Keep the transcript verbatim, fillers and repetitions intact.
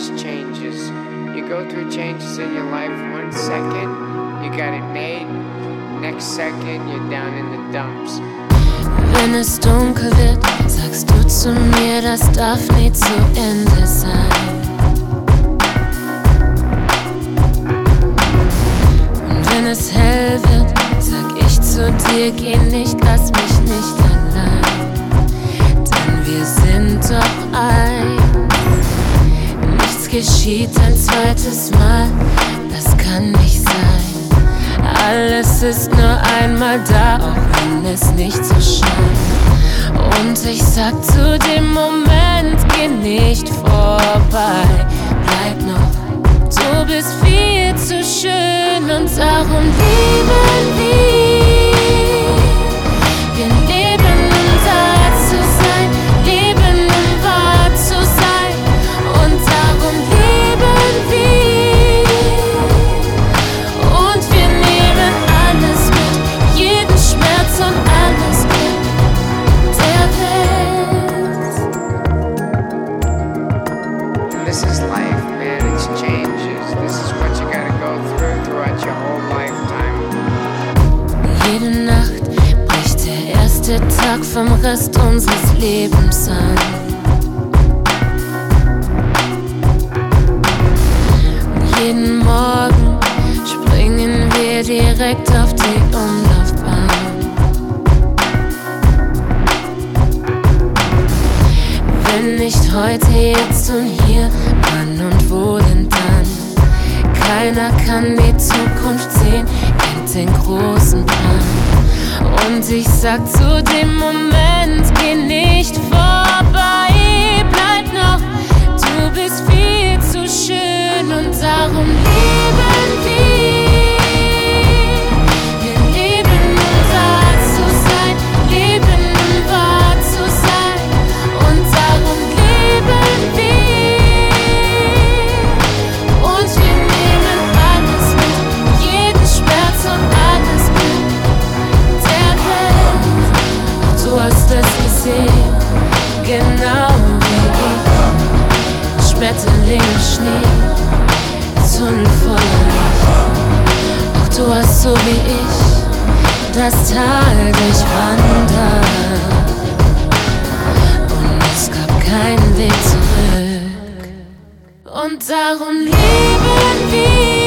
just changes. You go through changes in your life. One second, you got it made. Next second, you're down in the dumps. Wenn es dunkel wird, sagst du zu mir, das darf nie zu Ende sein. Und wenn es hell wird, sag ich zu dir, geh nicht, lass mich nicht allein. Denn wir sind doch eins. Nichts geschieht ein zweites Mal, das kann nicht sein. Alles ist nur einmal da, auch wenn es nicht so scheint. Und ich sag zu dem Moment, geh nicht vorbei. Bleib noch, du bist viel zu schön und darum lieben wir. Wir leben, um da zu sein, leben, um wahr zu sein. Und darum lieben wir. This is life, man. It's changes. This is what you gotta go through throughout your whole lifetime. Jede Nacht bricht der erste Tag vom Rest unseres Lebens an. Und jeden Morgen springen wir direkt auf die Umlaufbahn. Wenn nicht heute, jetzt und hier, wann und wo denn dann? Keiner kann die Zukunft sehen, kennt den großen Plan. Und ich sag zu dem Moment, geh nicht vorbei, bleib noch, du bist viel zu schön und darum lieben wir. Genau wie ich, Schmetterling im Schnee, Tunnel voller Licht. Auch du hast so wie ich das Tal durchwandert und es gab keinen Weg zurück. Und darum lieben wir.